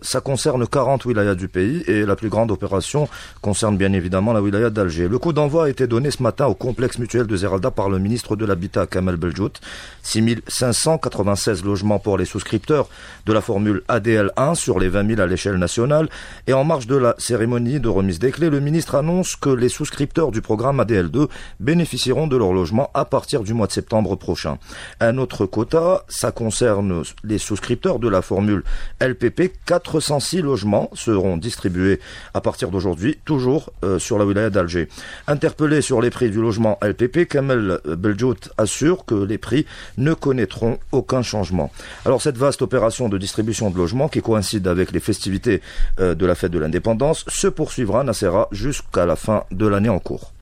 ça concerne 40 wilayas du pays et la plus grande opération concerne bien évidemment la wilaya d'Alger. Le coup d'envoi a été donné ce matin au complexe mutuel de Zeralda par le ministre de l'Habitat Kamel Beljout. 6596 logements pour les souscripteurs de la formule ADL1 sur les 20 000 à l'échelle nationale. Et en marge de la cérémonie de remise des clés, le ministre annonce que les souscripteurs du programme ADL2 bénéficieront de leur logement à partir du mois de septembre prochain. Un autre quota, ça concerne les souscripteurs de la formule LPP. 406 logements seront distribués à partir d'aujourd'hui, toujours sur la wilaya d'Alger. Interpellé sur les prix du logement LPP, Kamel Beljout assure que les prix ne connaîtront aucun changement. Alors cette vaste opération de distribution de logements qui coïncide avec les festivités de la fête de l'indépendance se poursuivra, Nassera, jusqu'à la fin de l'année en cours.